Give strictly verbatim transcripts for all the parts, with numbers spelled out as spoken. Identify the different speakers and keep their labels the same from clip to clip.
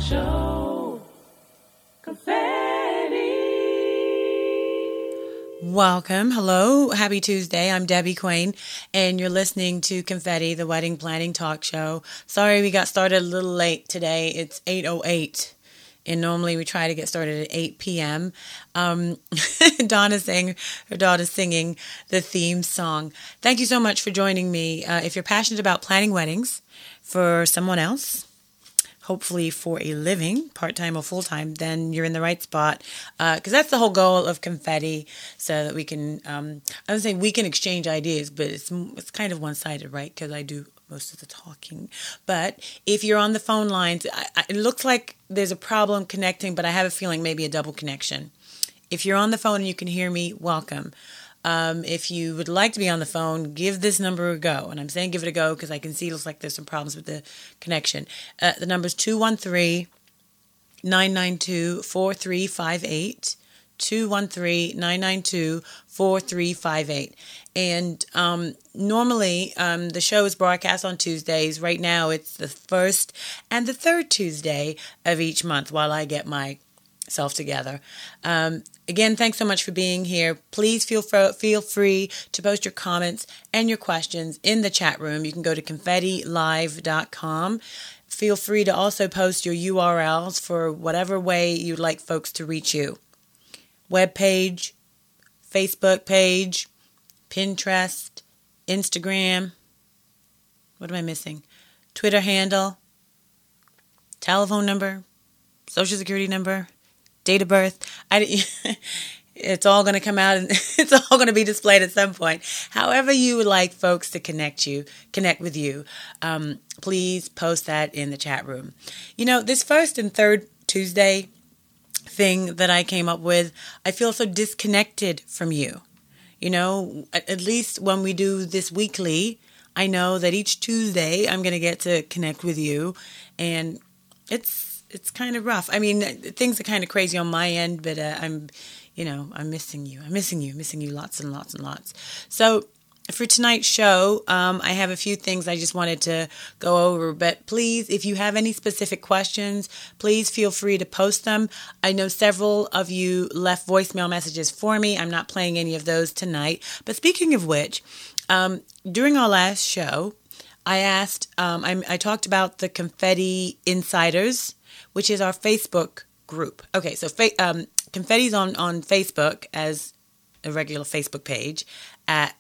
Speaker 1: Show. Confetti.
Speaker 2: Welcome. Hello. Happy Tuesday. I'm Debbie Quain, and you're listening to Confetti, the wedding planning talk show. Sorry we got started a little late today. It's eight oh eight, and normally we try to get started at eight p.m. Um, Donna's saying her daughter's singing the theme song. Thank you so much for joining me. Uh, if you're passionate about planning weddings for someone else, hopefully for a living, part-time or full-time, then you're in the right spot. Because uh, that's the whole goal of Confetti, so that we can, um, I would say we can exchange ideas, but it's it's kind of one-sided, right? Because I do most of the talking. But if you're on the phone lines, I, I, it looks like there's a problem connecting, but I have a feeling maybe a double connection. If you're on the phone and you can hear me, welcome. Um, if you would like to be on the phone, give this number a go. And I'm saying give it a go because I can see it looks like there's some problems with the connection. Uh, the number is two one three, nine nine two, four three five eight. two one three, nine nine two, four three five eight. And um, normally um, the show is broadcast on Tuesdays. Right now it's the first and the third Tuesday of each month while I get my self together. Um, again, thanks so much for being here. Please feel fro- feel free to post your comments and your questions in the chat room. You can go to confetti live dot com. Feel free to also post your U R Ls for whatever way you'd like folks to reach you. Web page, Facebook page, Pinterest, Instagram. What am I missing? Twitter handle, telephone number, social security number, date of birth. I, it's all going to come out and it's all going to be displayed at some point. However you would like folks to connect you, connect with you, um, please post that in the chat room. You know, this first and third Tuesday thing that I came up with, I feel so disconnected from you. You know, at, at least when we do this weekly, I know that each Tuesday I'm going to get to connect with you, and it's It's kind of rough. I mean, things are kind of crazy on my end, but uh, I'm, you know, I'm missing you. I'm missing you, missing you lots and lots and lots. So for tonight's show, um, I have a few things I just wanted to go over. But please, if you have any specific questions, please feel free to post them. I know several of you left voicemail messages for me. I'm not playing any of those tonight. But speaking of which, um, during our last show, I asked, um, I, I talked about the Confetti Insiders, which is our Facebook group. Okay, so fa- um, Confetti's on, on Facebook as a regular Facebook page at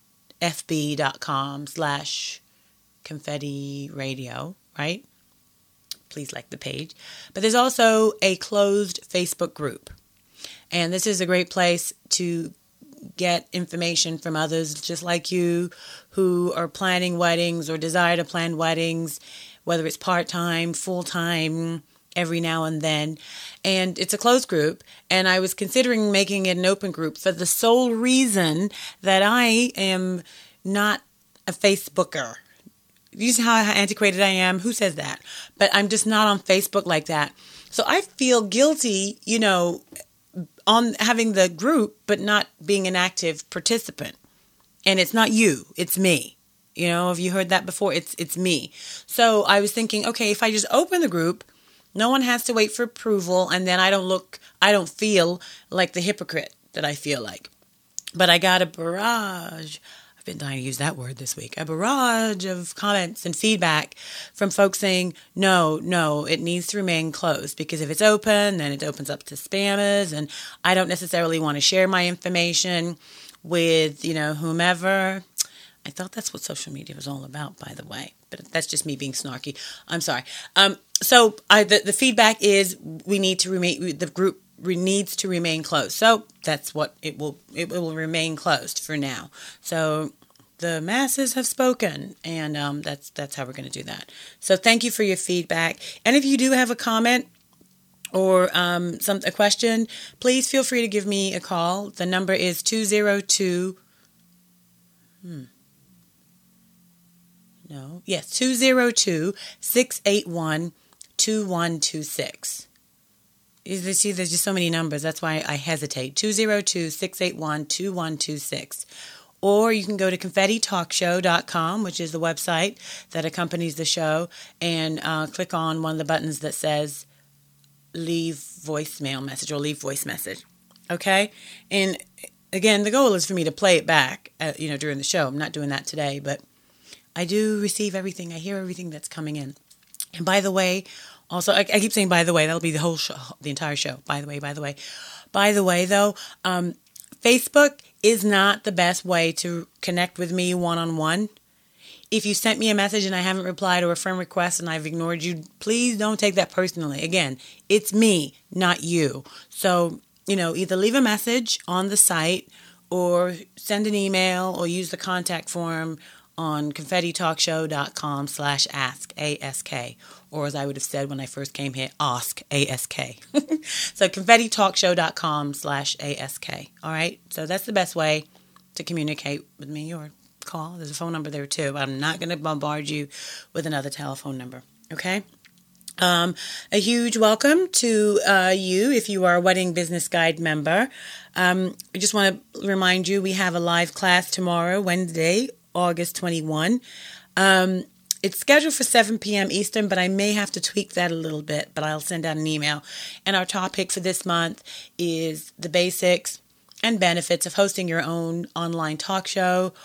Speaker 2: fb.com slash confetti radio, right? Please like the page. But there's also a closed Facebook group. And this is a great place to get information from others just like you who are planning weddings or desire to plan weddings, whether it's part-time, full-time, every now and then. And it's a closed group, and I was considering making it an open group for the sole reason that I am not a Facebooker. You see how antiquated I am? Who says that? But I'm just not on Facebook like that. So I feel guilty, you know, on having the group, but not being an active participant. And it's not you, it's me. You know, have you heard that before? It's it's me. So I was thinking, okay, if I just open the group, no one has to wait for approval, and then I don't look, I don't feel like the hypocrite that I feel like. But I got a barrage, I've been dying to use that word this week, a barrage of comments and feedback from folks saying, no, no, it needs to remain closed, because if it's open, then it opens up to spammers, and I don't necessarily want to share my information with, you know, whomever. I thought that's what social media was all about, by the way. But that's just me being snarky. I'm sorry. Um, so I, the, the feedback is we need to remain, the group needs to remain closed. So that's what it will, it will remain closed for now. So the masses have spoken, and um, that's that's how we're going to do that. So thank you for your feedback. And if you do have a comment or um, some a question, please feel free to give me a call. The number is two zero two. Hmm. No. Yes, two zero two, six eight one, two one two six. You see, there's just so many numbers. That's why I hesitate. two zero two, six eight one, two one two six. Or you can go to confetti talk show dot com, which is the website that accompanies the show, and uh, click on one of the buttons that says leave voicemail message or leave voice message. Okay? And again, the goal is for me to play it back, uh, you know, during the show. I'm not doing that today, but I do receive everything. I hear everything that's coming in. And by the way, also, I, I keep saying by the way, that'll be the whole show, the entire show. By the way, by the way. By the way, though, um, Facebook is not the best way to connect with me one-on-one. If you sent me a message and I haven't replied, or a friend request and I've ignored you, please don't take that personally. Again, it's me, not you. So, you know, either leave a message on the site or send an email or use the contact form on confettitalkshow.com slash ask, A S K. Or as I would have said when I first came here, ask, A S K. So confettitalkshow.com slash A S K. All right? So that's the best way to communicate with me or call. There's a phone number there too, but I'm not going to bombard you with another telephone number. Okay? Um, a huge welcome to uh, you if you are a Wedding Business Guide member. Um, I just want to remind you we have a live class tomorrow, Wednesday, August twenty-first. Um, it's scheduled for seven p.m. Eastern, but I may have to tweak that a little bit, but I'll send out an email. And our topic for this month is the basics and benefits of hosting your own online talk show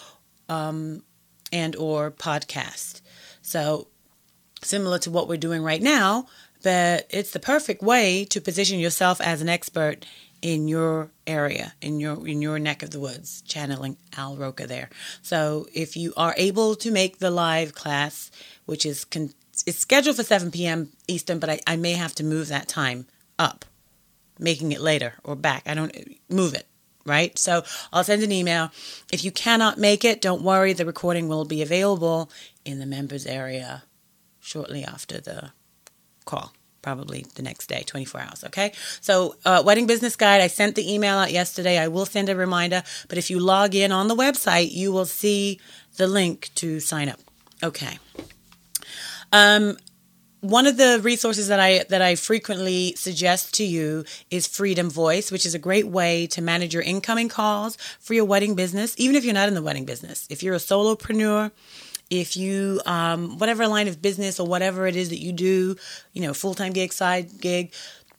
Speaker 2: um, and or podcast. So similar to what we're doing right now, but it's the perfect way to position yourself as an expert in your area, in your in your neck of the woods, channeling Al Roca there. So if you are able to make the live class, which is con- it's scheduled for seven p.m. Eastern, but I, I may have to move that time up, making it later or back. I don't move it, right? So I'll send an email. If you cannot make it, don't worry. The recording will be available in the members area shortly after the call, probably the next day, twenty-four hours, okay? So, uh, Wedding Business Guide, I sent the email out yesterday. I will send a reminder, but if you log in on the website, you will see the link to sign up. Okay. Um, one of the resources that I that I frequently suggest to you is Freedom Voice, which is a great way to manage your incoming calls for your wedding business, even if you're not in the wedding business. If you're a solopreneur, if you, um, whatever line of business or whatever it is that you do, you know, full-time gig, side gig,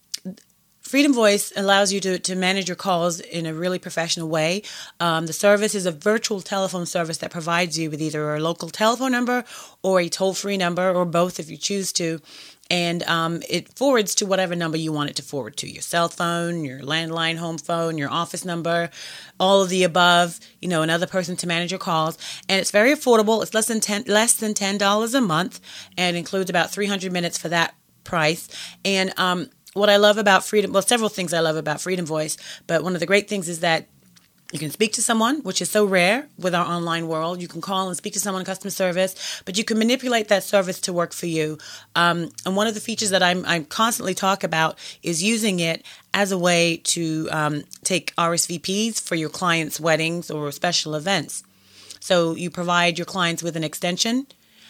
Speaker 2: Freedom Voice allows you to, to manage your calls in a really professional way. Um, the service is a virtual telephone service that provides you with either a local telephone number or a toll-free number, or both if you choose to. And um, it forwards to whatever number you want it to forward to. Your cell phone, your landline home phone, your office number, all of the above, you know, another person to manage your calls. And it's very affordable. It's less than ten, less than ten dollars a month, and includes about three hundred minutes for that price. And um, what I love about Freedom, well, several things I love about Freedom Voice, but one of the great things is that you can speak to someone, which is so rare with our online world. You can call and speak to someone in customer service, but you can manipulate that service to work for you. Um, and one of the features that I'm, I'm constantly talk about is using it as a way to um, take R S V Ps for your clients' weddings or special events. So you provide your clients with an extension,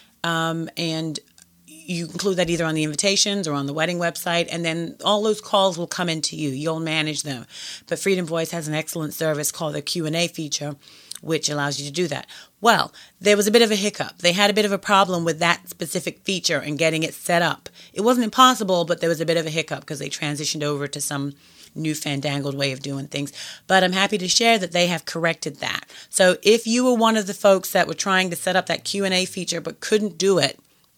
Speaker 2: um, and you include that either on the invitations or on the wedding website, and then all those calls will come into you. You'll manage them. But Freedom Voice has an excellent service called the Q and A feature, which allows you to do that. Well, there was a bit of a hiccup. They had a bit of a problem with that specific feature and getting it set up. It wasn't impossible, but there was a bit of a hiccup because they transitioned over to some new fandangled way of doing things. But I'm happy to share that they have corrected that. So if you were one of the folks that were trying to set up that Q and A feature but couldn't do it,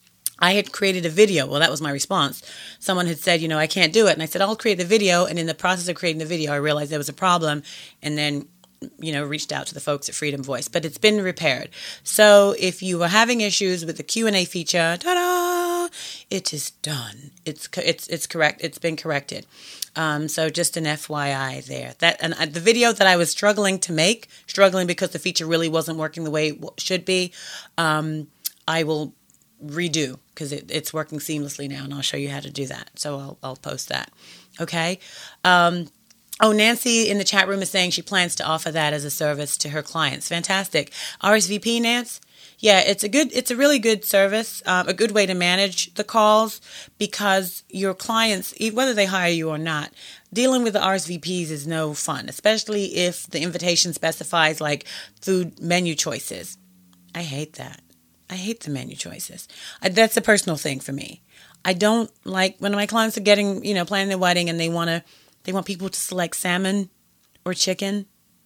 Speaker 2: I had created a video. Well, that was my response. Someone had said, you know, I can't do it. And I said, I'll create the video. And in the process of creating the video, I realized there was a problem, and then, you know, reached out to the folks at Freedom Voice. But it's been repaired. So if you were having issues with the Q and A feature, ta-da, it is done. It's it's it's correct. It's been corrected. Um, so just an F Y I there. That and the video that I was struggling to make, struggling because the feature really wasn't working the way it should be, um, I will redo because it, it's working seamlessly now, and I'll show you how to do that. So I'll I'll post that. Okay. Um, oh, Nancy in the chat room is saying she plans to offer that as a service to her clients. Fantastic. R S V P, Nance? Yeah, it's a good, it's a really good service, um, a good way to manage the calls, because your clients, whether they hire you or not, dealing with the R S V Ps is no fun, especially if the invitation specifies like food menu choices. I hate that. I hate the menu choices. I, that's a personal thing for me. I don't like when my clients are getting, you know, planning their wedding and they want to, they want people to select salmon or chicken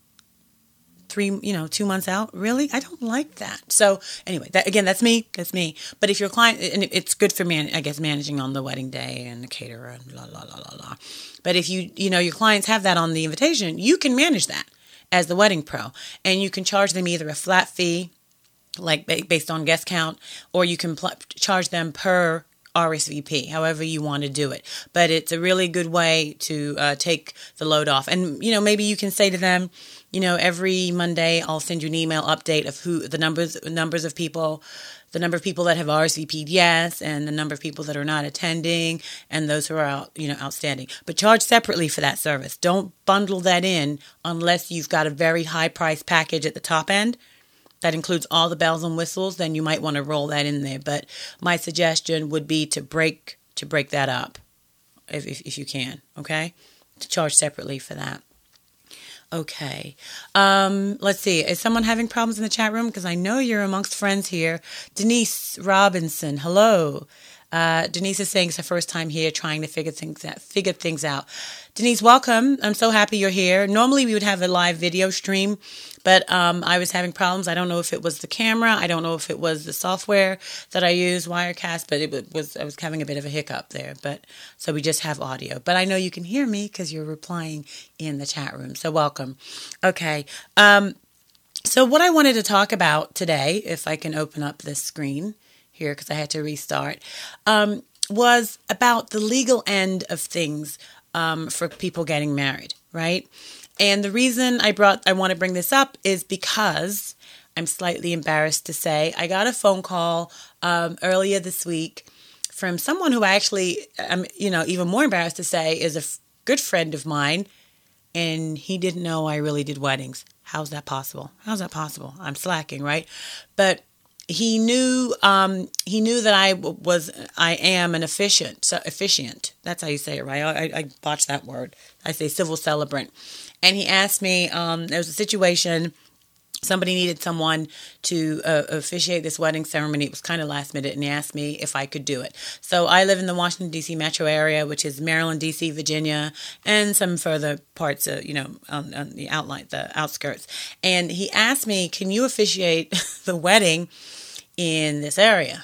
Speaker 2: three, you know, two months out. Really? I don't like that. So anyway, that again, that's me. That's me. But if your client, and it's good for man, I guess, managing on the wedding day and the caterer and la, la, la, la, la. But if you, you know, your clients have that on the invitation, you can manage that as the wedding pro. And you can charge them either a flat fee, like based on guest count, or you can pl- charge them per R S V P, however you want to do it. But it's a really good way to uh, take the load off. And, you know, maybe you can say to them, you know, every Monday I'll send you an email update of who the numbers numbers of people, the number of people that have R S V P'd yes, and the number of people that are not attending, and those who are out, you know, outstanding. But charge separately for that service. Don't bundle that in unless you've got a very high price package at the top end that includes all the bells and whistles. Then you might want to roll that in there. But my suggestion would be to break to break that up if if, if you can. Okay, to charge separately for that. Okay. Um, let's see. Is someone having problems in the chat room? Because I know you're amongst friends here. Denise Robinson, hello. Uh, Denise is saying it's her first time here trying to figure things out, figure things out. Denise, welcome. I'm so happy you're here. Normally we would have a live video stream, but um, I was having problems. I don't know if it was the camera. I don't know if it was the software that I use, Wirecast, but it was I was having a bit of a hiccup there. But so we just have audio. But I know you can hear me because you're replying in the chat room. So welcome. Okay. Um, so what I wanted to talk about today, if I can open up this screen here because I had to restart, um, was about the legal end of things um, for people getting married, right? And the reason I brought, I want to bring this up is because I'm slightly embarrassed to say I got a phone call um, earlier this week from someone who I actually, I'm, you know, even more embarrassed to say is a f- good friend of mine, and he didn't know I really did weddings. How's that possible? How's that possible? I'm slacking, right? But He knew um, he knew that I was I am an officiant, so officiant. That's how you say it, right? I, I botched that word. I say civil celebrant. And he asked me, um, there was a situation, somebody needed someone to uh, officiate this wedding ceremony. It was kind of last minute, and he asked me if I could do it. So I live in the Washington, D C metro area, which is Maryland, D C, Virginia, and some further parts of, you know, on, on the outline, the outskirts. And he asked me, can you officiate the wedding in this area?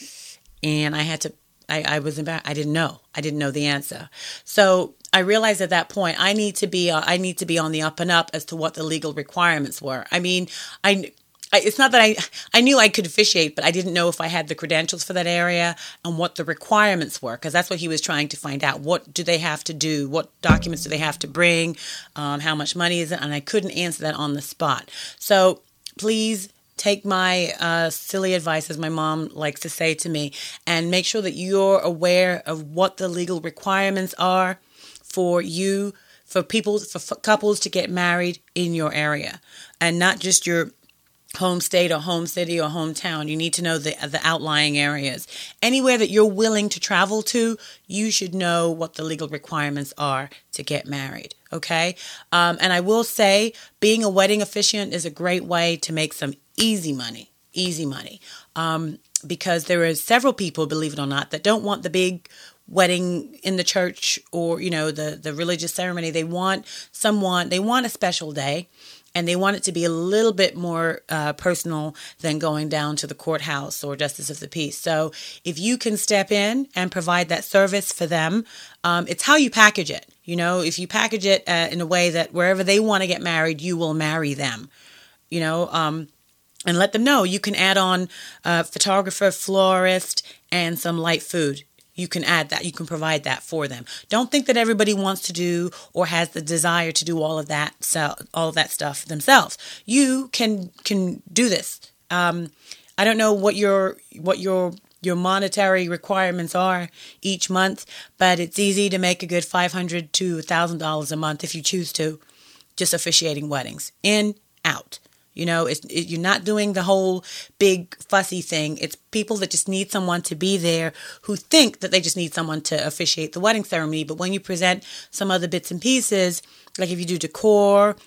Speaker 2: And I had to, I, I was embarrassed. I didn't know. I didn't know the answer. So I realized at that point, I need to be, uh, I need to be on the up and up as to what the legal requirements were. I mean, I, I, it's not that I, I knew I could officiate, but I didn't know if I had the credentials for that area and what the requirements were, because that's what he was trying to find out. What do they have to do? What documents do they have to bring? Um, how much money is it? And I couldn't answer that on the spot. So please take my uh, silly advice, as my mom likes to say to me, and make sure that you're aware of what the legal requirements are for you, for people, for f- couples to get married in your area, and not just your home state or home city or hometown. You need to know the the outlying areas. Anywhere that you're willing to travel to, you should know what the legal requirements are to get married. Okay? Um, and I will say, being a wedding officiant is a great way to make some easy money, easy money. Um, because there are several people, believe it or not, that don't want the big wedding in the church or, you know, the, the religious ceremony. They want someone, they want a special day, and they want it to be a little bit more uh, personal than going down to the courthouse or justice of the peace. So if you can step in and provide that service for them, um, it's how you package it. You know, if you package it uh, in a way that wherever they want to get married, you will marry them, you know, um, and let them know you can add on a photographer, florist, and some light food. You can add that. You can provide that for them. Don't think that everybody wants to do or has the desire to do all of that, so all of that stuff themselves. You can can do this. Um, I don't know what your what your your monetary requirements are each month, but it's easy to make a good five hundred to one thousand dollars a month if you choose to, just officiating weddings, in, out. You know, it's, it, you're not doing the whole big fussy thing. It's people that just need someone to be there who think that they just need someone to officiate the wedding ceremony. But when you present some other bits and pieces, like if you do decor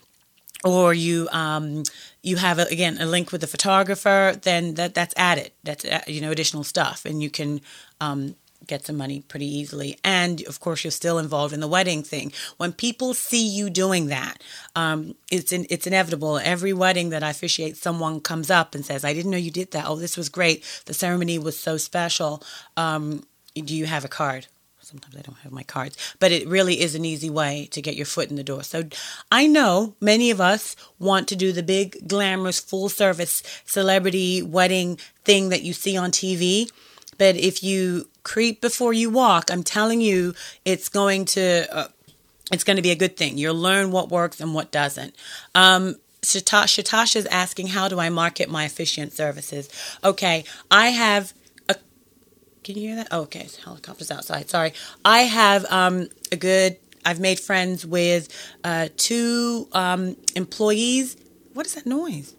Speaker 2: or you um, you have, a, again, a link with the photographer, then that that's added. That's, you know, additional stuff. And you can um, get some money pretty easily. And of course, you're still involved in the wedding thing. When people see you doing that, um, it's in, it's inevitable. Every wedding that I officiate, someone comes up and says, I didn't know you did that. Oh, this was great. The ceremony was so special. Um, do you have a card? Sometimes I don't have my cards, but it really is an easy way to get your foot in the door. So I know many of us want to do the big, glamorous, full service celebrity wedding thing that you see on T V. But if you creep before you walk, I'm telling you, it's going to, uh, it's going to be a good thing. You'll learn what works and what doesn't. Um, Shatasha is asking, how do I market my officiant services? Okay, I have Can you hear that? Oh, okay. Helicopter's outside. Sorry. I have um, a good, I've made friends with uh, two um, employees. What is that noise?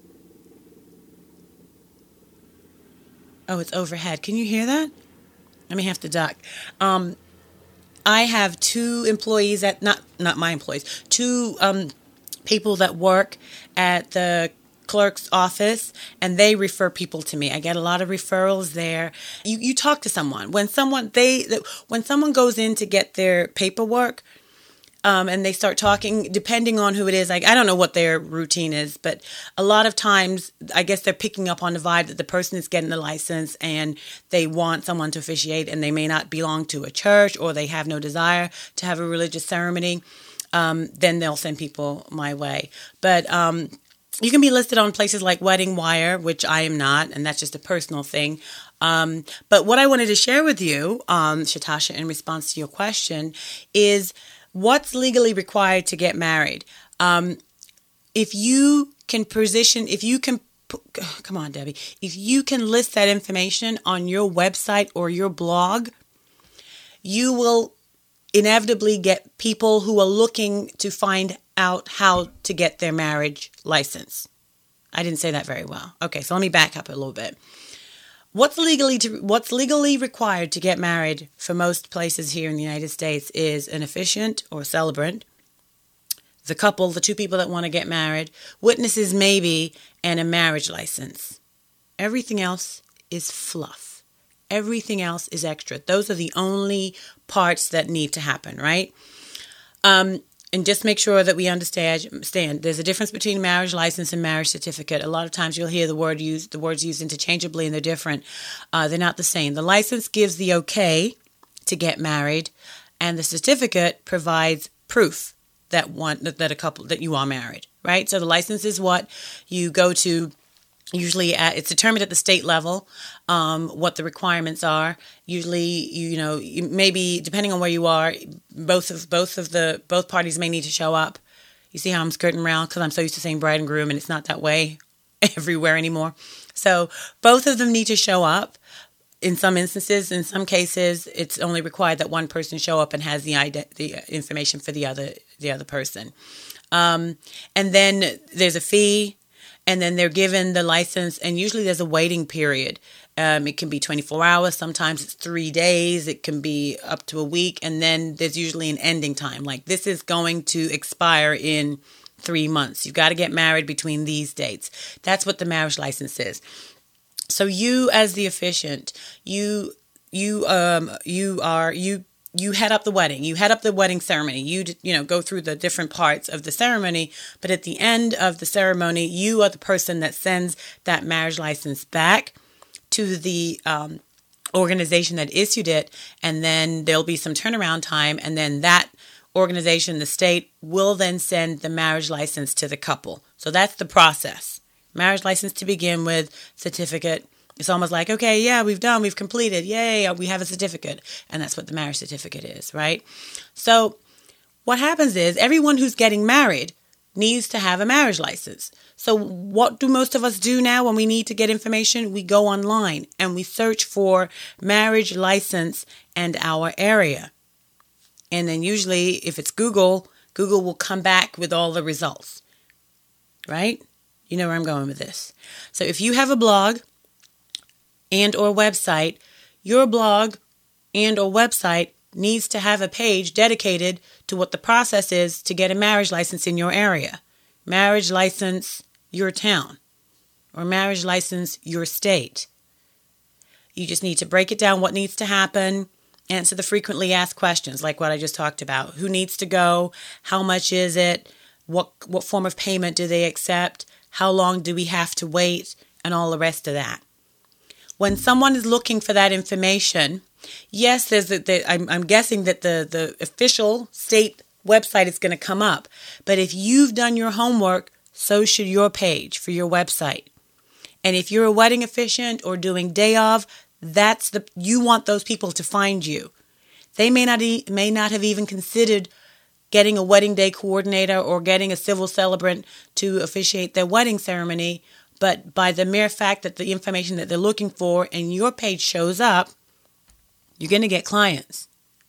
Speaker 2: Oh, it's overhead. Can you hear that? I may have to duck. Um, I have two employees at, not, not my employees, two um, people that work at the clerk's office, and they refer people to me. I get a lot of referrals there. You you talk to someone when someone they when someone goes in to get their paperwork, um, and they start talking. Depending on who it is, like I don't know what their routine is, but a lot of times I guess they're picking up on the vibe that the person is getting the license and they want someone to officiate, and they may not belong to a church or they have no desire to have a religious ceremony. Um, then they'll send people my way, but. Um, You can be listed on places like Wedding Wire, which I am not, and that's just a personal thing. Um, but what I wanted to share with you, um, Shatasha, in response to your question, is what's legally required to get married. Um, if you can position, if you can, come on, Debbie, if you can list that information on your website or your blog, you will inevitably get people who are looking to find out how to get their marriage license. I didn't say that very well. Okay, so let me back up a little bit. What's legally to, what's legally required to get married for most places here in the United States is an officiant or celebrant, the couple, the two people that want to get married, witnesses maybe, and a marriage license. Everything else is fluff. Everything else is extra. Those are the only parts that need to happen, right? Um, and just make sure that we understand, understand there's a difference between marriage license and marriage certificate. A lot of times you'll hear the word used, the words used interchangeably, and they're different. Uh, they're not the same. The license gives the okay to get married, and the certificate provides proof that one that a couple that you are married, right? So the license is what you go to. Usually, at, it's determined at the state level um, what the requirements are. Usually, you, you know, you maybe depending on where you are, both of both of the both parties may need to show up. You see how I'm skirting around because I'm so used to saying bride and groom, and it's not that way everywhere anymore. So both of them need to show up. In some instances, in some cases, it's only required that one person show up and has the ident- the information for the other the other person. Um, and then there's a fee. And then they're given the license, and usually there's a waiting period. Um, it can be twenty-four hours. Sometimes it's three days. It can be up to a week. And then there's usually an ending time. Like this is going to expire in three months. You've got to get married between these dates. That's what the marriage license is. So you, as the officiant, you you um you are you. You head up the wedding. You head up the wedding ceremony. You, you know, go through the different parts of the ceremony. But at the end of the ceremony, you are the person that sends that marriage license back to the um, organization that issued it. And then there'll be some turnaround time. And then that organization, the state, will then send the marriage license to the couple. So that's the process. Marriage license to begin with, certificate. It's almost like, okay, yeah, we've done, we've completed, yay, we have a certificate. And that's what the marriage certificate is, right? So what happens is everyone who's getting married needs to have a marriage license. So what do most of us do now when we need to get information? We go online and we search for marriage license and our area. And then usually if it's Google, Google will come back with all the results, right? You know where I'm going with this. So if you have a blog, and or website, your blog and or website needs to have a page dedicated to what the process is to get a marriage license in your area. Marriage license your town, or marriage license your state. You just need to break it down, what needs to happen, Answer the frequently asked questions, like what I just talked about. Who needs to go? How much is it? What what form of payment do they accept? How long do we have to wait? And all the rest of that. When someone is looking for that information, yes, there's a, the, I'm, I'm guessing that the, the official state website is going to come up. But if you've done your homework, so should your page for your website. And if you're a wedding officiant or doing day of, that's the you want those people to find you. They may not e- may not have even considered getting a wedding day coordinator or getting a civil celebrant to officiate their wedding ceremony, but by the mere fact that the information that they're looking for and your page shows up, you're going to get clients.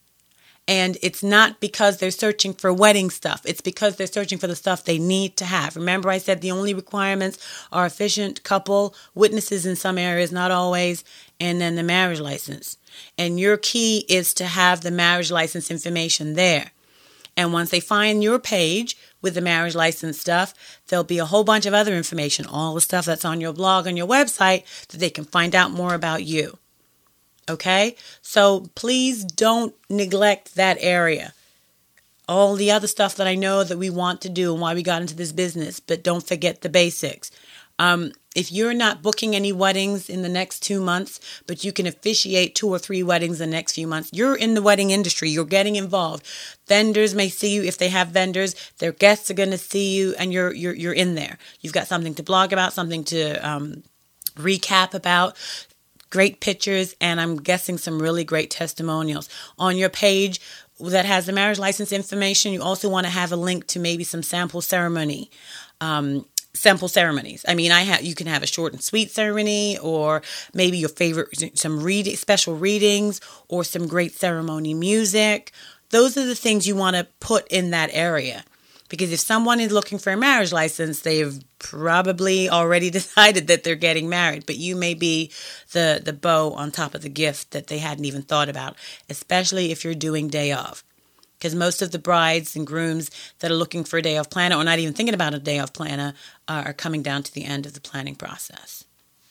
Speaker 2: And it's not because they're searching for wedding stuff. It's because they're searching for the stuff they need to have. Remember, I said the only requirements are efficient couple, witnesses in some areas, not always, and then the marriage license. And your key is to have the marriage license information there. And once they find your page with the marriage license stuff, there'll be a whole bunch of other information, all the stuff that's on your blog, on your website, that they can find out more about you. Okay? So please don't neglect that area. All the other stuff that I know that we want to do and why we got into this business, but don't forget the basics. Um, if you're not booking any weddings in the next two months, but you can officiate two or three weddings in the next few months, you're in the wedding industry. You're getting involved. Vendors may see you if they have vendors. Their guests are going to see you, and you're you're you're in there. You've got something to blog about, something to um, recap about. Great pictures, and I'm guessing some really great testimonials. On your page that has the marriage license information, you also want to have a link to maybe some sample ceremony, um, sample ceremonies. I mean, I have you can have a short and sweet ceremony, or maybe your favorite, some read special readings, or some great ceremony music. Those are the things you want to put in that area. Because if someone is looking for a marriage license, they've probably already decided that they're getting married. But you may be the, the bow on top of the gift that they hadn't even thought about, especially if you're doing day of. Because most of the brides and grooms that are looking for a day of planner or not even thinking about a day of planner uh, are coming down to the end of the planning process.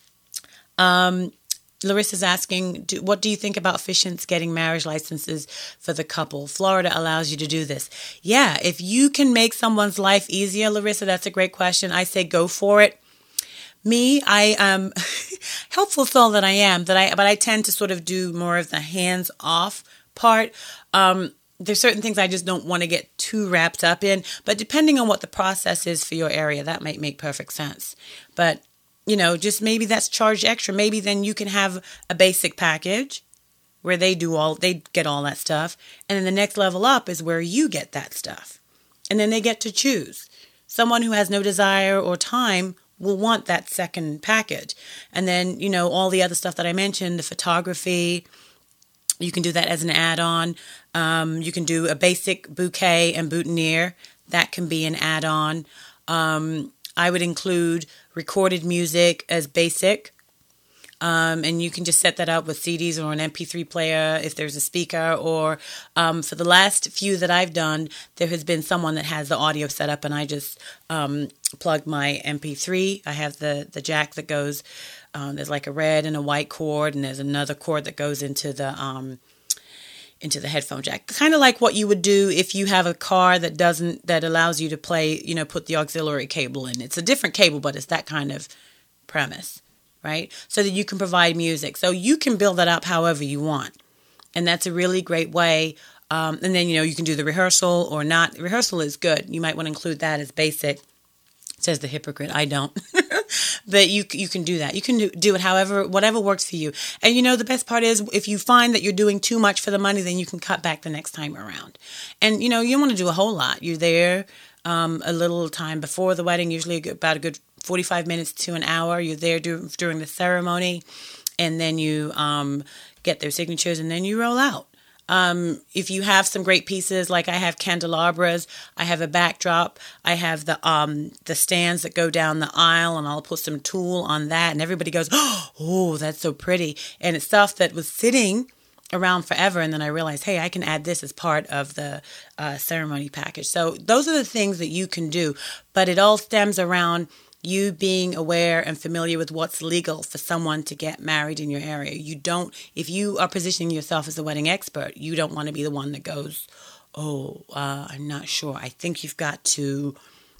Speaker 2: Um, Larissa's asking, do, what do you think about officiants getting marriage licenses for the couple? Florida allows you to do this. Yeah, if you can make someone's life easier, Larissa, that's a great question. I say go for it. Me, I am helpful soul that I am, that I but I tend to sort of do more of the hands-off part. Um, there's certain things I just don't want to get too wrapped up in, but depending on what the process is for your area, that might make perfect sense. But you know, just maybe that's charged extra. Maybe then you can have a basic package where they do all, they get all that stuff. And then the next level up is where you get that stuff. And then they get to choose. Someone who has no desire or time will want that second package. And then, you know, all the other stuff that I mentioned, the photography, you can do that as an add-on. Um, you can do a basic bouquet and boutonniere. That can be an add-on. Um, I would include recorded music as basic, um, and you can just set that up with C Ds or an M P three player if there's a speaker, or um, for the last few that I've done, there has been someone that has the audio set up, and I just um, plug my M P three. I have the, the jack that goes, um, there's like a red and a white cord, and there's another cord that goes into the um, into the headphone jack. Kind of like what you would do if you have a car that doesn't, that allows you to play, you know, put the auxiliary cable in. It's a different cable, but it's that kind of premise, right? So that you can provide music. So you can build that up however you want. And that's a really great way. Um, and then, you know, you can do the rehearsal or not. Rehearsal is good. You might want to include that as basic. Says the hypocrite. I don't. But you you can do that. You can do, do it however, whatever works for you. And you know, the best part is if you find that you're doing too much for the money, then you can cut back the next time around. And, you know, you don't want to do a whole lot. You're there um, a little time before the wedding, usually about a good forty-five minutes to an hour. You're there do, during the ceremony, and then you um, get their signatures, and then you roll out. Um, if you have some great pieces, like I have candelabras, I have a backdrop, I have the um, the stands that go down the aisle, and I'll put some tulle on that, and everybody goes, oh, that's so pretty. And it's stuff that was sitting around forever, and then I realized, hey, I can add this as part of the uh, ceremony package. So those are the things that you can do, but it all stems around You being aware and familiar with what's legal for someone to get married in your area. You don't, if you are positioning yourself as a wedding expert, you don't want to be the one that goes, oh, uh, I'm not sure. I think you've got to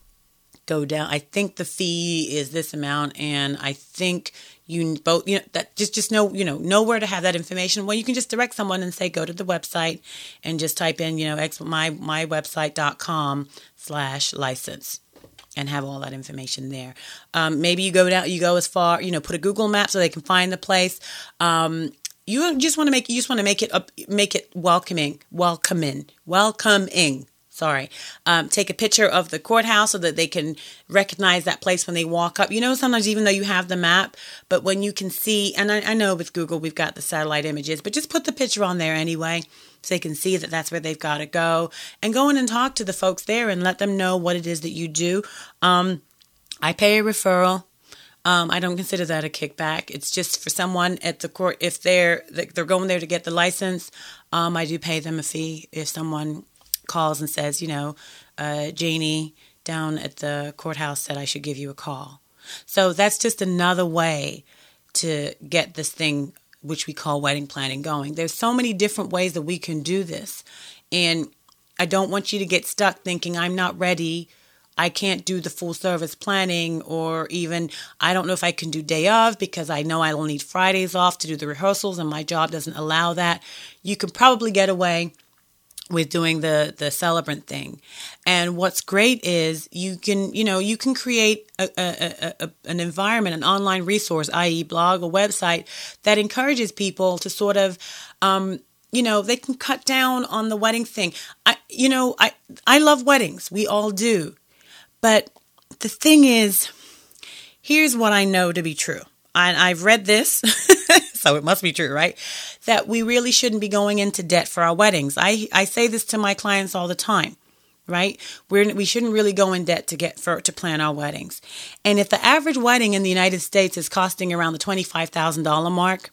Speaker 2: go down. I think the fee is this amount, and I think you both, you know, that just, just know, you know, know where to have that information. Well, you can just direct someone and say, go to the website and just type in, you know, X, my, my website.com slash license. And have all that information there. Um, maybe you go down, you go as far, you know, put a Google map so they can find the place. Um, you just want to make, you just want to make it up, make it welcoming, welcoming, welcoming. Sorry. Um, take a picture of the courthouse so that they can recognize that place when they walk up. You know, sometimes even though you have the map, but when you can see, and I, I know with Google we've got the satellite images, but just put the picture on there anyway. So they can see that that's where they've got to go, and go in and talk to the folks there and let them know what it is that you do. Um, I pay a referral. Um, I don't consider that a kickback. It's just for someone at the court. If they're they're going there to get the license, um, I do pay them a fee. If someone calls and says, you know, uh, Janie down at the courthouse said I should give you a call. So that's just another way to get this thing, which we call wedding planning, going. There's so many different ways that we can do this. And I don't want you to get stuck thinking, I'm not ready, I can't do the full service planning, or even, I don't know if I can do day of because I know I will need Fridays off to do the rehearsals and my job doesn't allow that. You can probably get away with doing the, the celebrant thing. And what's great is you can, you know, you can create a, a, a, an environment, an online resource, that is blog, a website that encourages people to sort of, um, you know, they can cut down on the wedding thing. I, you know, I, I love weddings. We all do. But the thing is, here's what I know to be true. And I've read this, so it must be true, right? That we really shouldn't be going into debt for our weddings. I, I say this to my clients all the time, right? We're, we shouldn't really go in debt to get for to plan our weddings. And if the average wedding in the United States is costing around the twenty-five thousand dollars mark,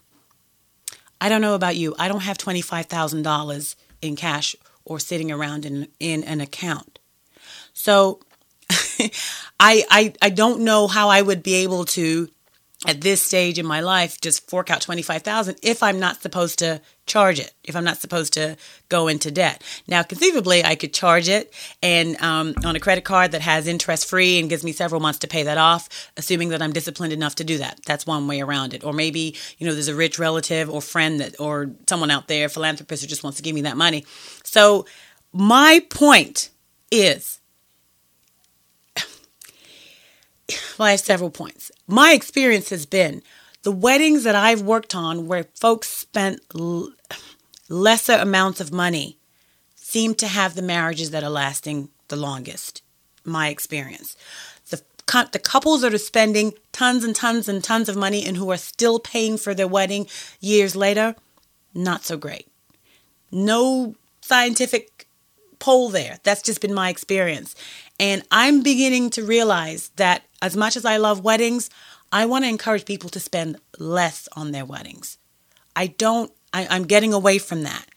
Speaker 2: I don't know about you. I don't have twenty-five thousand dollars in cash or sitting around in, in an account. So I, I I don't know how I would be able to, at this stage in my life, just fork out twenty-five thousand dollars if I'm not supposed to charge it, if I'm not supposed to go into debt. Now, conceivably, I could charge it and um, on a credit card that has interest free and gives me several months to pay that off, assuming that I'm disciplined enough to do that. That's one way around it. Or maybe, you know, there's a rich relative or friend that, or someone out there, philanthropist, who just wants to give me that money. So my point is, well, I have several points. My experience has been the weddings that I've worked on where folks spent l- lesser amounts of money seem to have the marriages that are lasting the longest. My experience. The, the couples that are spending tons and tons and tons of money and who are still paying for their wedding years later, not so great. No scientific poll there. That's just been my experience. And I'm beginning to realize that as much as I love weddings, I want to encourage people to spend less on their weddings. I don't, I, I'm getting away from that.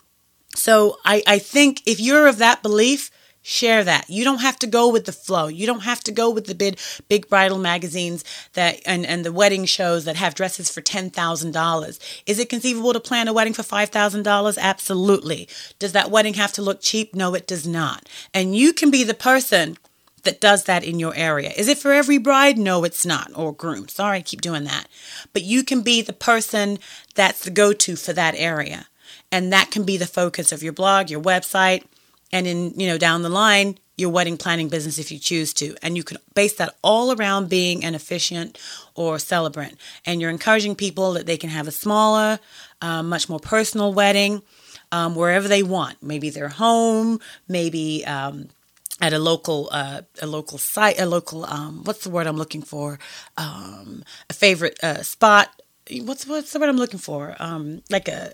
Speaker 2: So I, I think if you're of that belief, share that. You don't have to go with the flow. You don't have to go with the big, big bridal magazines that and, and the wedding shows that have dresses for ten thousand dollars. Is it conceivable to plan a wedding for five thousand dollars? Absolutely. Does that wedding have to look cheap? No, it does not. And you can be the person that does that in your area. Is it for every bride? No, it's not. Or groom. Sorry, I keep doing that. But you can be the person that's the go-to for that area. And that can be the focus of your blog, your website, and in, you know, down the line, your wedding planning business if you choose to. And you can base that all around being an officiant or celebrant. And you're encouraging people that they can have a smaller, uh, much more personal wedding um, wherever they want. Maybe their home, maybe um, at a local uh, a local site, a local, um, what's the word I'm looking for? Um, a favorite uh, spot. What's, what's the word I'm looking for? Um, like a,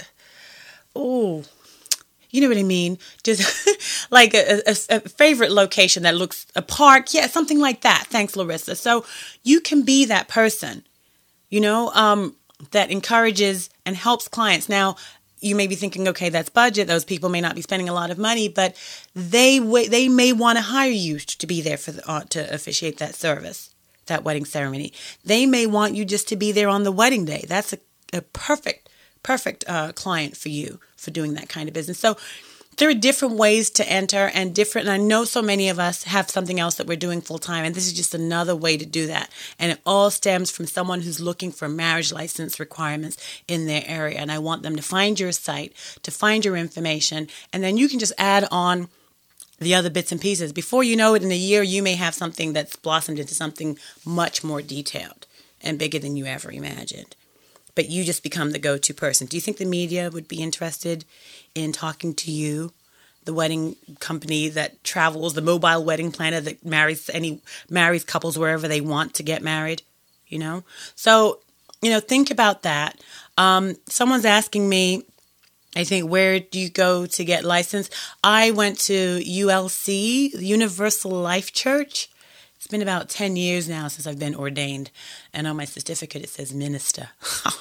Speaker 2: oh... You know what I mean? Just like a, a, a favorite location that looks, a park. Yeah, something like that. Thanks, Larissa. So you can be that person, you know, um, that encourages and helps clients. Now, you may be thinking, okay, that's budget. Those people may not be spending a lot of money, but they w- they may want to hire you to be there for the, uh, to officiate that service. that wedding ceremony. They may want you just to be there on the wedding day. That's a, a perfect, perfect uh, client for you for doing that kind of business. So there are different ways to enter and different, and I know so many of us have something else that we're doing full time, and this is just another way to do that. And it all stems from someone who's looking for marriage license requirements in their area. And I want them to find your site, to find your information, and then you can just add on the other bits and pieces. Before you know it, in a year, you may have something that's blossomed into something much more detailed and bigger than you ever imagined. But you just become the go-to person. Do you think the media would be interested in talking to you, the wedding company that travels, the mobile wedding planner that marries any marries couples wherever they want to get married? You know, so you know, think about that. Um, someone's asking me, I think, where do you go to get licensed? I went to U L C, Universal Life Church. It's been about ten years now since I've been ordained. And on my certificate, it says minister.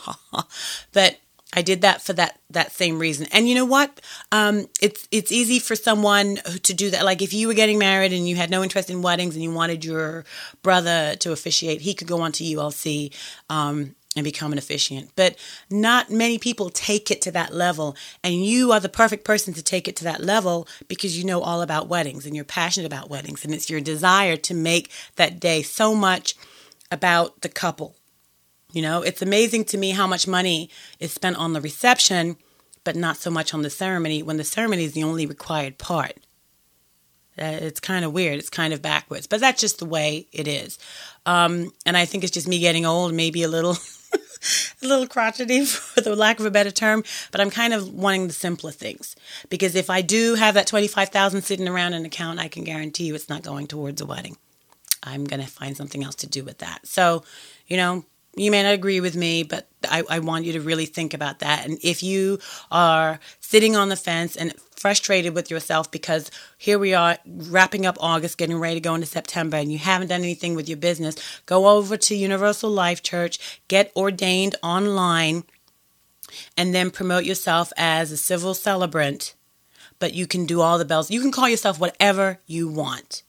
Speaker 2: But I did that for that that same reason. And you know what? Um, it's it's easy for someone to do that. Like if you were getting married and you had no interest in weddings and you wanted your brother to officiate, he could go on to U L C um, and become an officiant. But not many people take it to that level. And you are the perfect person to take it to that level because you know all about weddings and you're passionate about weddings. And it's your desire to make that day so much about the couple. You know, it's amazing to me how much money is spent on the reception, but not so much on the ceremony, when the ceremony is the only required part. Uh, it's kind of weird. It's kind of backwards, but that's just the way it is. Um, and I think it's just me getting old, maybe a little, a little crotchety, for the lack of a better term. But I'm kind of wanting the simpler things, because if I do have that twenty-five thousand dollars sitting around in an account, I can guarantee you it's not going towards a wedding. I'm going to find something else to do with that. So, you know, you may not agree with me, but I, I want you to really think about that. And if you are sitting on the fence and frustrated with yourself because here we are wrapping up August, getting ready to go into September, and you haven't done anything with your business, go over to Universal Life Church, get ordained online, and then promote yourself as a civil celebrant. But you can do all the bells. You can call yourself whatever you want.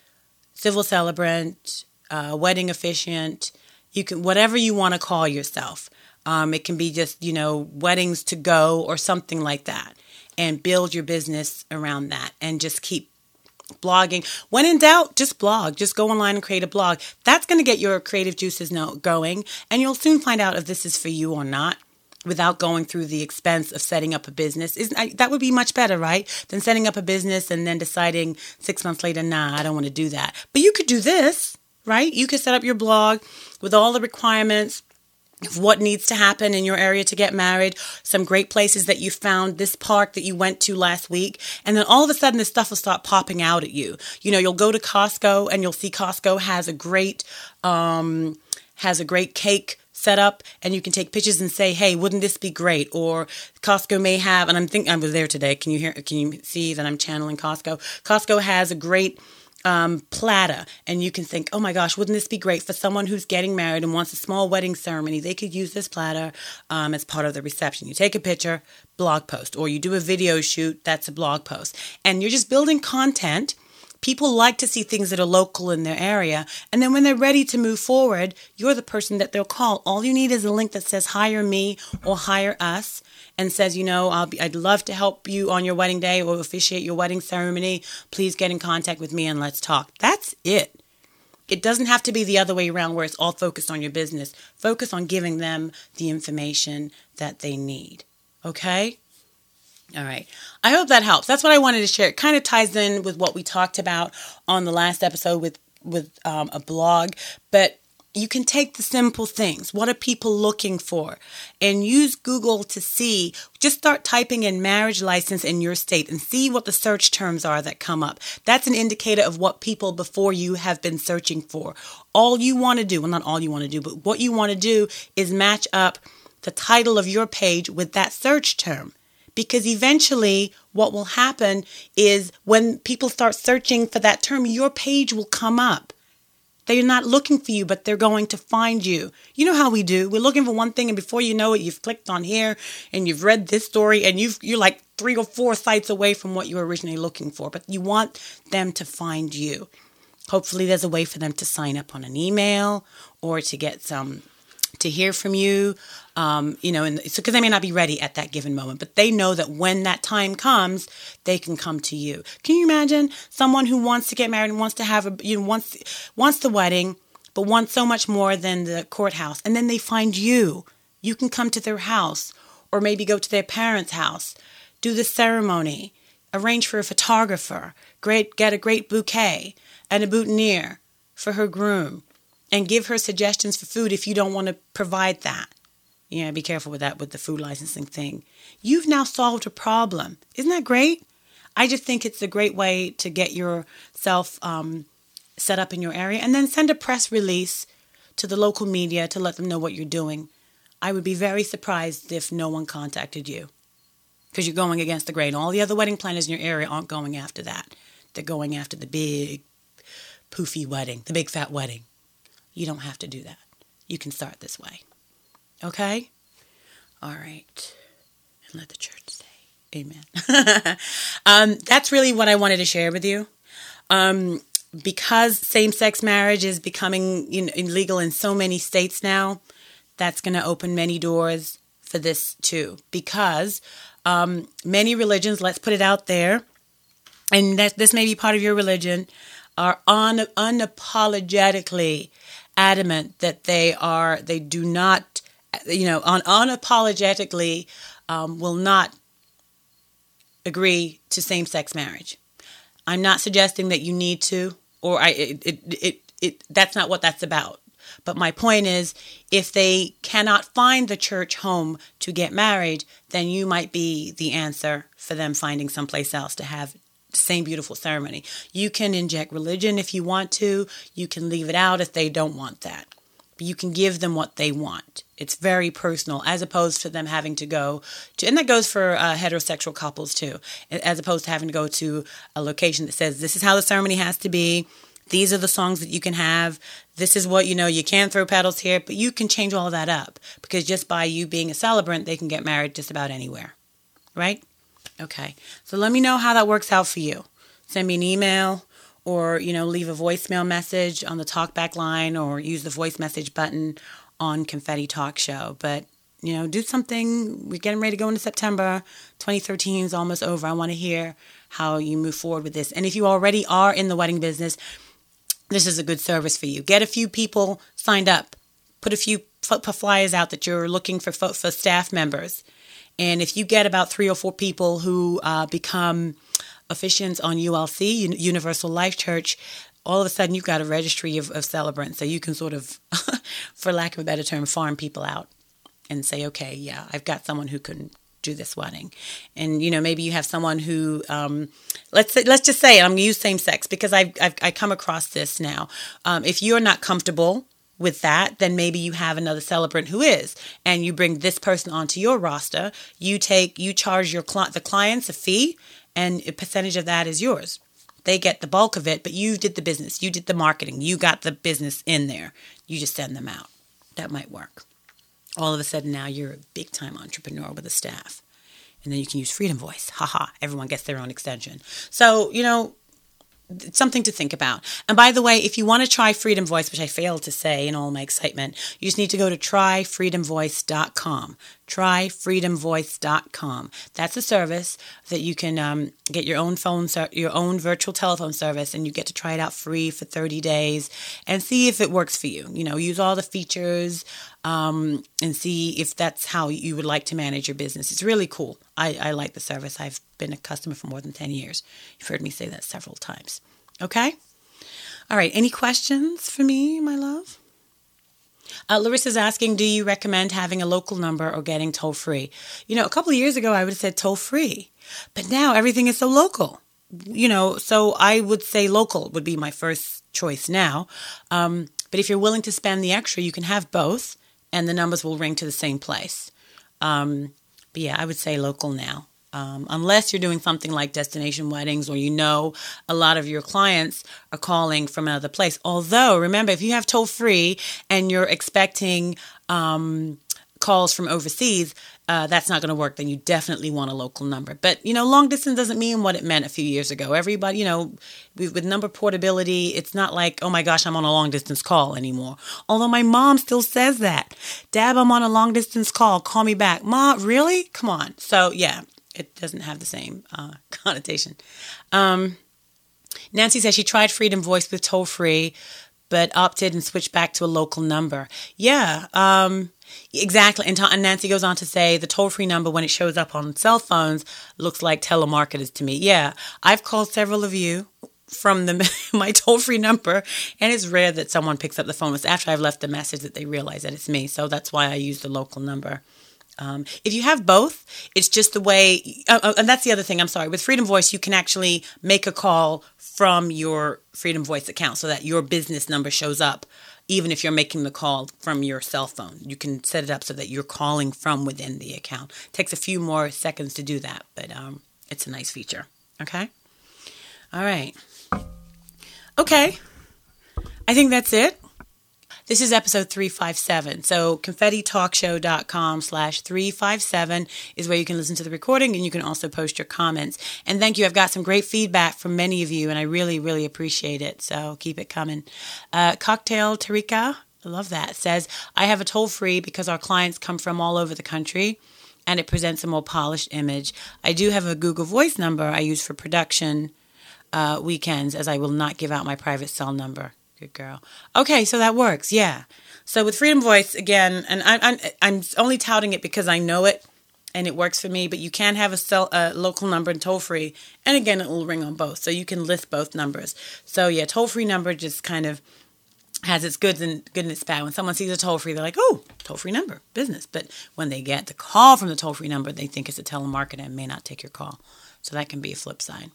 Speaker 2: Civil celebrant, uh, wedding officiant. You can, whatever you want to call yourself. Um, it can be just, you know, weddings to go or something like that. And build your business around that and just keep blogging. When in doubt, just blog. Just go online and create a blog. That's going to get your creative juices going. And you'll soon find out if this is for you or not without going through the expense of setting up a business. Isn't, that would be much better, right? Than setting up a business and then deciding six months later, nah, I don't want to do that. But you could do this. Right? You could set up your blog with all the requirements of what needs to happen in your area to get married, some great places that you found, this park that you went to last week, and then all of a sudden this stuff will start popping out at you. You know, you'll go to Costco and you'll see Costco has a great, um, has a great cake set up, and you can take pictures and say, hey, wouldn't this be great? Or Costco may have, and I'm thinking, I was there today. Can you hear, can you see that I'm channeling Costco? Costco has a great Um, platter, and you can think, oh my gosh, wouldn't this be great for someone who's getting married and wants a small wedding ceremony? They could use this platter um, as part of the reception. You take a picture, blog post, or you do a video shoot, that's a blog post. And you're just building content. People like to see things that are local in their area. And then when they're ready to move forward, you're the person that they'll call. All you need is a link that says hire me or hire us, and says, you know, I'll be, I'd love to help you on your wedding day or officiate your wedding ceremony. Please get in contact with me and let's talk. That's it. It doesn't have to be the other way around where it's all focused on your business. Focus on giving them the information that they need. Okay? All right. I hope that helps. That's what I wanted to share. It kind of ties in with what we talked about on the last episode with, with um, a blog, but you can take the simple things. What are people looking for? And use Google to see. Just start typing in marriage license in your state and see what the search terms are that come up. That's an indicator of what people before you have been searching for. All you want to do, well, not all you want to do, but what you want to do is match up the title of your page with that search term. Because eventually what will happen is when people start searching for that term, your page will come up. They're not looking for you, but they're going to find you. You know how we do. We're looking for one thing, and before you know it, you've clicked on here, and you've read this story, and you've, you're like three or four sites away from what you were originally looking for. But you want them to find you. Hopefully there's a way for them to sign up on an email or to get some, to hear from you, um, you know, and so because they may not be ready at that given moment, but they know that when that time comes, they can come to you. Can you imagine someone who wants to get married and wants to have a, you know, wants, wants the wedding, but wants so much more than the courthouse, and then they find you. You can come to their house or maybe go to their parents' house, do the ceremony, arrange for a photographer, great, get a great bouquet and a boutonniere for her groom, and give her suggestions for food if you don't want to provide that. Yeah, be careful with that, with the food licensing thing. You've now solved a problem. Isn't that great? I just think it's a great way to get yourself um, set up in your area, and then send a press release to the local media to let them know what you're doing. I would be very surprised if no one contacted you, because you're going against the grain. All the other wedding planners in your area aren't going after that. They're going after the big, poofy wedding, the big fat wedding. You don't have to do that. You can start this way. Okay? All right. And let the church say amen. um, that's really what I wanted to share with you. Um, because same-sex marriage is becoming, you know, illegal in so many states now, that's going to open many doors for this too. Because um, many religions, let's put it out there, and that this may be part of your religion, are un- unapologetically adamant that they are, they do not, you know, un- unapologetically um, will not agree to same-sex marriage. I'm not suggesting that you need to, or I, it, it, it, it, that's not what that's about. But my point is, if they cannot find the church home to get married, then you might be the answer for them finding someplace else to have the same beautiful ceremony. You can inject religion if you want to. You can leave it out if they don't want that. But you can give them what they want. It's very personal, as opposed to them having to go to, and that goes for uh, heterosexual couples too, as opposed to having to go to a location that says, this is how the ceremony has to be. These are the songs that you can have. This is what, you know, you can't throw petals here, but you can change all of that up, because just by you being a celebrant, they can get married just about anywhere, right? Okay, so let me know how that works out for you. Send me an email, or, you know, leave a voicemail message on the talkback line, or use the voice message button on Confetti Talk Show. But, you know, do something. We're getting ready to go into September. twenty thirteen is almost over. I want to hear how you move forward with this. And if you already are in the wedding business, this is a good service for you. Get a few people signed up. Put a few flyers out that you're looking for for staff members. And if you get about three or four people who uh, become officiants on U L C, Universal Life Church, all of a sudden you've got a registry of, of celebrants. So you can sort of, for lack of a better term, farm people out and say, okay, yeah, I've got someone who can do this wedding. And, you know, maybe you have someone who, um, let's say, let's just say, I'm going to use same sex because I've, I've I come across this now. Um, if you're not comfortable with that, then maybe you have another celebrant who is, and you bring this person onto your roster. You take, you charge your cli- the clients a fee, and a percentage of that is yours. They get the bulk of it, but you did the business. You did the marketing. You got the business in there. You just send them out. That might work. All of a sudden now you're a big-time entrepreneur with a staff. And then you can use Freedom Voice. Haha, everyone gets their own extension. So, you know, it's something to think about. And by the way, if you want to try Freedom Voice, which I failed to say in all my excitement, you just need to go to try freedom voice dot com. try freedom voice dot com. That's a service that you can um, get your own phone, ser- your own virtual telephone service, and you get to try it out free for thirty days and see if it works for you. You know, use all the features um, and see if that's how you would like to manage your business. It's really cool. I, I like the service. I've been a customer for more than ten years. You've heard me say that several times. Okay? All right. Any questions for me, my love? Uh, Larissa's asking, do you recommend having a local number or getting toll-free? You know, a couple of years ago, I would have said toll-free. But now everything is so local. You know, so I would say local would be my first choice now. Um, but if you're willing to spend the extra, you can have both, and the numbers will ring to the same place. Um, but yeah, I would say local now. Um, unless you're doing something like destination weddings, or you know a lot of your clients are calling from another place. Although, remember, if you have toll-free and you're expecting um, calls from overseas, uh, that's not going to work. Then you definitely want a local number. But, you know, long distance doesn't mean what it meant a few years ago. Everybody, you know, with, with number portability, it's not like, oh my gosh, I'm on a long distance call anymore. Although my mom still says that. Dad, I'm on a long distance call. Call me back. Ma, really? Come on. So, yeah, it doesn't have the same uh, connotation. Um, Nancy says she tried Freedom Voice with toll free, but opted and switched back to a local number. Yeah, um, exactly. And, and Nancy goes on to say the toll-free number, when it shows up on cell phones, looks like telemarketers to me. Yeah, I've called several of you from the my toll-free number, and it's rare that someone picks up the phone. It's after I've left the message that they realize that it's me. So that's why I use the local number. Um, if you have both, it's just the way, uh, and that's the other thing, I'm sorry, with Freedom Voice, you can actually make a call from your Freedom Voice account so that your business number shows up, even if you're making the call from your cell phone. You can set it up so that you're calling from within the account. It takes a few more seconds to do that, but um, it's a nice feature, okay? All right. Okay, I think that's it. This is episode three fifty-seven. So confetti talk show dot com slash three fifty-seven is where you can listen to the recording, and you can also post your comments. And thank you. I've got some great feedback from many of you, and I really, really appreciate it. So keep it coming. Uh, Cocktail Tarika, I love that, says, I have a toll free because our clients come from all over the country, and it presents a more polished image. I do have a Google Voice number I use for production uh, weekends, as I will not give out my private cell number. Good girl. Okay, so that works. Yeah. So with Freedom Voice, again, and I, I'm I'm only touting it because I know it and it works for me, but you can have a cell, a local number and toll-free, and again, it will ring on both. So you can list both numbers. So yeah, toll-free number just kind of has its goods and good and its bad. When someone sees a toll-free, they're like, oh, toll-free number, business. But when they get the call from the toll-free number, they think it's a telemarketer and may not take your call. So that can be a flip side.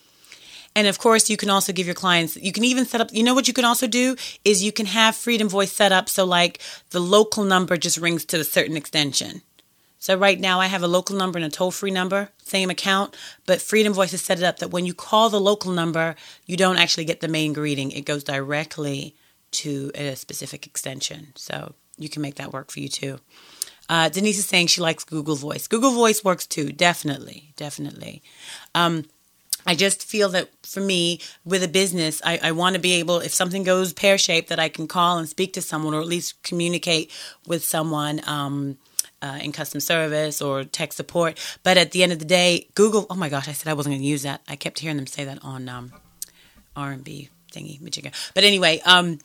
Speaker 2: And of course, you can also give your clients, you can even set up, you know what you can also do is you can have Freedom Voice set up so like the local number just rings to a certain extension. So right now I have a local number and a toll-free number, same account, but Freedom Voice has set it up that when you call the local number, you don't actually get the main greeting. It goes directly to a specific extension. So you can make that work for you too. Uh, Denise is saying she likes Google Voice. Google Voice works too, definitely, definitely. Um, I just feel that for me, with a business, I, I want to be able, if something goes pear-shaped, that I can call and speak to someone or at least communicate with someone um, uh, in customer service or tech support. But at the end of the day, Google, oh my gosh, I said I wasn't going to use that. I kept hearing them say that on um, R and B thingy, Michigan. But anyway, um,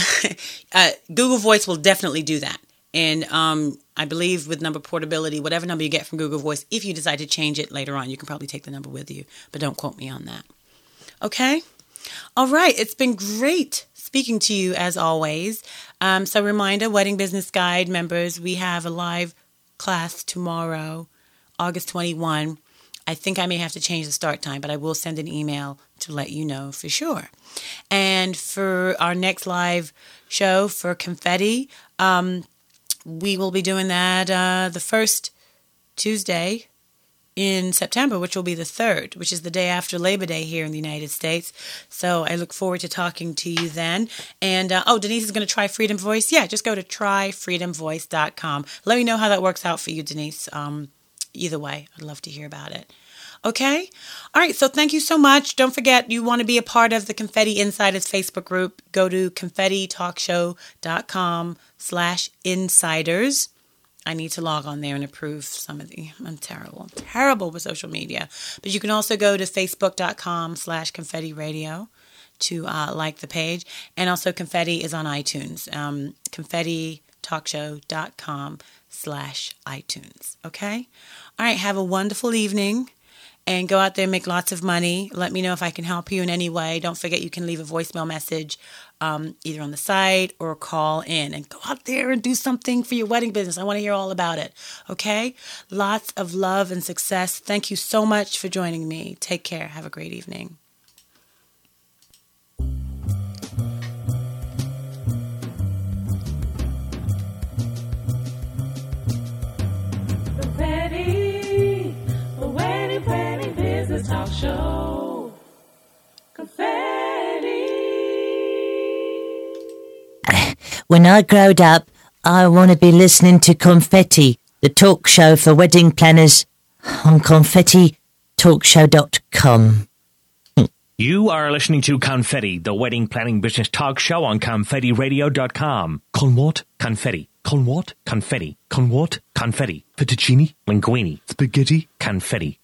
Speaker 2: uh, Google Voice will definitely do that. And um, I believe with number portability, whatever number you get from Google Voice, if you decide to change it later on, you can probably take the number with you. But don't quote me on that. Okay? All right. It's been great speaking to you as always. Um, so reminder, Wedding Business Guide members, we have a live class tomorrow, August twenty-first. I think I may have to change the start time, but I will send an email to let you know for sure. And for our next live show for Confetti, um, we will be doing that uh, the first Tuesday in September, which will be the third, which is the day after Labor Day here in the United States. So I look forward to talking to you then. And, uh, oh, Denise is going to try Freedom Voice. Yeah, just go to try freedom voice dot com. Let me know how that works out for you, Denise. Um, either way, I'd love to hear about it. Okay? All right, so thank you so much. Don't forget, you want to be a part of the Confetti Insiders Facebook group. Go to confetti talk show dot com slash insiders. I need to log on there and approve some of the, I'm terrible, terrible with social media. But you can also go to facebook dot com slash confetti radio to uh, like the page. And also Confetti is on iTunes. Um, confetti talk show dot com slash iTunes. Okay? All right, have a wonderful evening. And go out there and make lots of money. Let me know if I can help you in any way. Don't forget you can leave a voicemail message um, either on the site or call in. And go out there and do something for your wedding business. I want to hear all about it. Okay? Lots of love and success. Thank you so much for joining me. Take care. Have a great evening. Talk show. Confetti.
Speaker 1: When I growed up, I want to be listening to Confetti, the talk show for wedding planners, on confetti talk show dot com.
Speaker 3: You are listening to Confetti, the wedding planning business talk show on confetti radio dot com. Con what? Confetti. Con what? Confetti. Con what? Confetti. Fettuccine? Linguine. Spaghetti? Confetti.